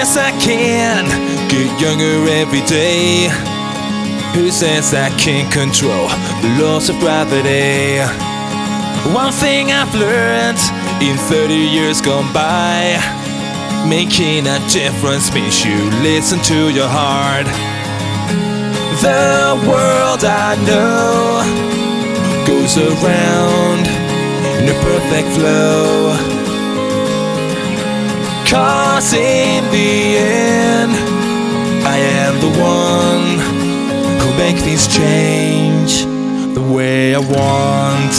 says I can get younger every day? Who says I can't control the laws of gravity? One thing I've learned in 30 years gone by: making a difference means you listen to your heart. The world I know goes around in a perfect flow, 'cause in the end I am the one who makes things change the way I want.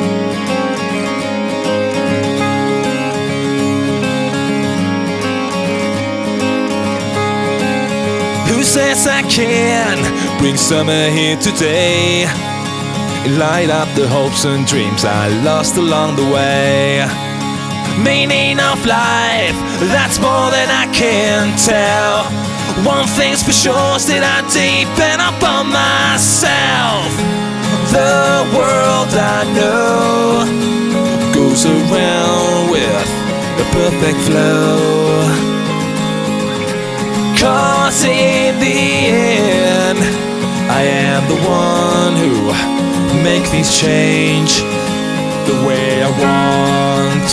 Who says I can bring summer here today? Light up the hopes and dreams I lost along the way. Meaning of life, that's more than I can tell. One thing's for sure, is that I depend upon myself. The world I know goes around with a perfect flow, 'cause in the end I am the one who makes things change the way I want.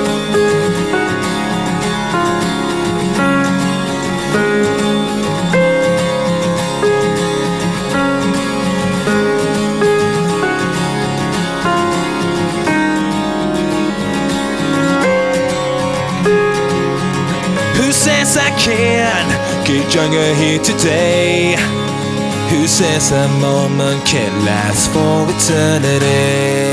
Who says I can get younger here today? Who says a moment can last for eternity?